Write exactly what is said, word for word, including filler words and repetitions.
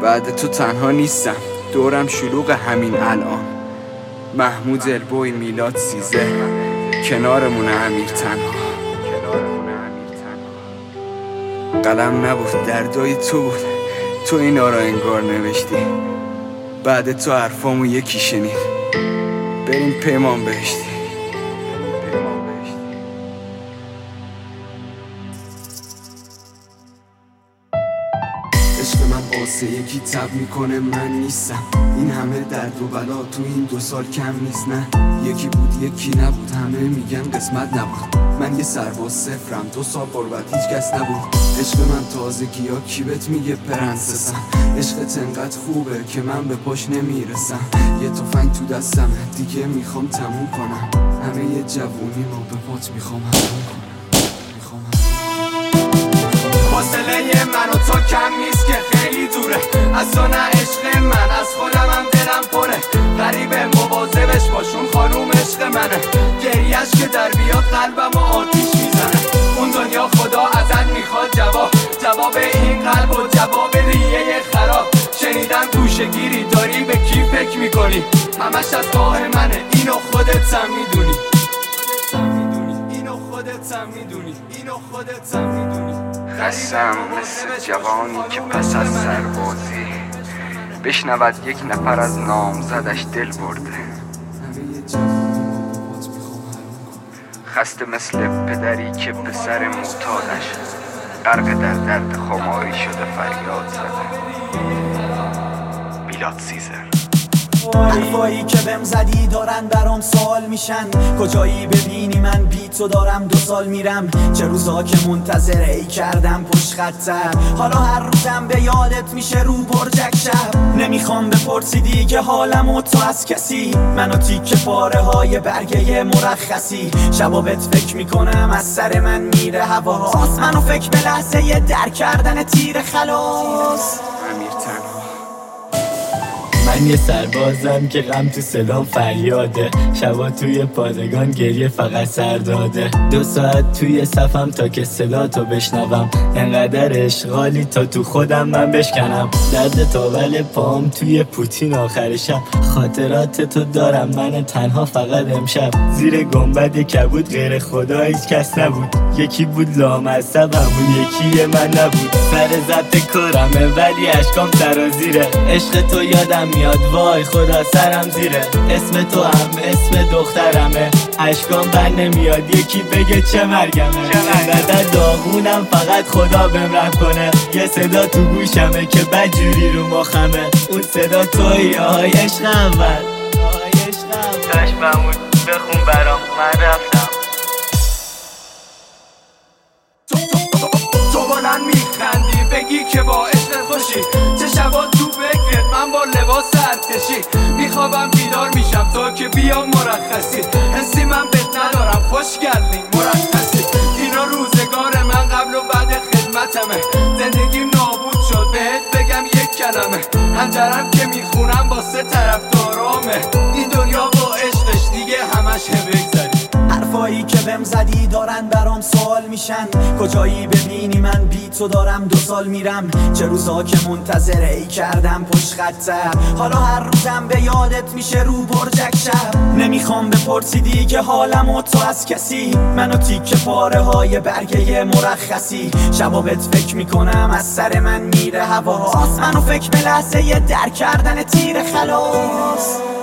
بعد تو تنها نیستم، دورم شلوغ همین الان. محمود البوی، میلاد سیزده، کنارمونه امیر تنها. قلم نبود، دردای تو بود، تو اینا را انگار نوشتی. بعد تو حرفامو یکی شنید، بریم پیمان بهشتی. عشق من واسه یکی تب میکنه، من نیستم. این همه درد و بلا تو این دو سال کم نیست. نه یکی بود یکی نبود، همه میگن قسمت نبود. من یه سرباز صفرم، دو سال قربت هیچ کس نبود. عشق من تازگی ها کی بهت میگه پرنسسم. عشقت انقدر خوبه که من به پاش نمیرسم. یه تفنگ تو دستمه دیگه میخوام تموم کنم. همه یه جوونی رو به پات میخوام همون کنم. فاصله من و تو کم نیست که خیلی دوره. از تو نه عشق من، از خودم هم دلم پره. غریبه مواظبش باشون خانوم عشق منه. گریش که در بیاد قلبم و آتیش میزنه. اون دنیا خدا ازت میخواد جواب، جواب این قلب و جواب ریه خراب. شنیدم گوشه‌گیری داری، به کی فکر میکنی؟ همش از راه منه، اینو خودت هم میدونی. اینو خودت هم میدونی. اینو خودت هم میدونی. خستم مثل جوانی که پس از سربازی بشنود یک نفر از نامزدش دل برده. خسته مثل پدری که پسر معتادش غرق در درد خماری شده فریاد زده. میلاد سیزده. حرفایی که بهم زدی دارن برام سوال میشن. کجایی ببینی من بی تو دارم دو سال میرم. چه روزا که منتظر ای کردم پشت خطم. حالا هر روزم به یادت میشه رو برجک شب. نمیخوام بپرسی دیگه حالم و تو از کسی. منو تیکه پاره های برگه مرخصی. شبا بهت فکر میکنم از سر من میره هوا. منو فکر به لحظه یه در کردن تیر خلاص. امیر تنها. من یه سربازم که غم تو صدام فریاده. شبا توی پادگان گریه فقط سر داده. دو ساعت توی صفم تا که صداتو بشنوم. انقدر اشغالی تا تو خودم من بشکنم. درد تاول پام توی پوتین آخر شب. خاطرات تو دارم من تنها فقط امشب. زیر گنبد کبود غیر خدا هیچ کس نبود. یکی بود لامصب همون یکی من نبود. سر ضبط کارمه ولی اشکام سرازیره. عشق تو یادم میاد وای خدا سرم زیره. اسم تو هم اسم دخترمه. اشکام بر نمیاد یکی بگه چه مرگمه. انقدر داغونم فقط خدا بهم رحم کنه. یه صدا تو گوشمه که بدجوری رو مخمه. اون صدا توی آهای عشق اول. داشت محمود بخون برام من رفتم. تو بلند میخندی بگی که با عشق خوشی. چه شبا تو فکرت من با لباس ارتشی. میخوابم بیدار میشم تا که بیام مرخصی. حسی من بهت ندارم خوشگلی مرخصی. اینا روزگار من قبل و بعد خدمتمه. زندگیم نابود شد بهت بگم یک کلمه. هنجرم که میخونم با سه طرف دارامه. این دنیا با عشقش دیگه همش بگذاری. حرفایی که بهم زدی دارن برام سوال میشن. کجایی ببینی من بی تو دارم دو سال میرم. چه روزا که منتظر ای کردم پشت خطم. حالا هر روزم به یادت میشه رو برجک شب. نمیخوام بپرسی دیگه حالم و تو از کسی. منو تیکه پاره های برگه مرخصی. شبا بهت فکر میکنم از سر من میره هوا. منو فکر به لحظه یه در کردن تیر خلاص.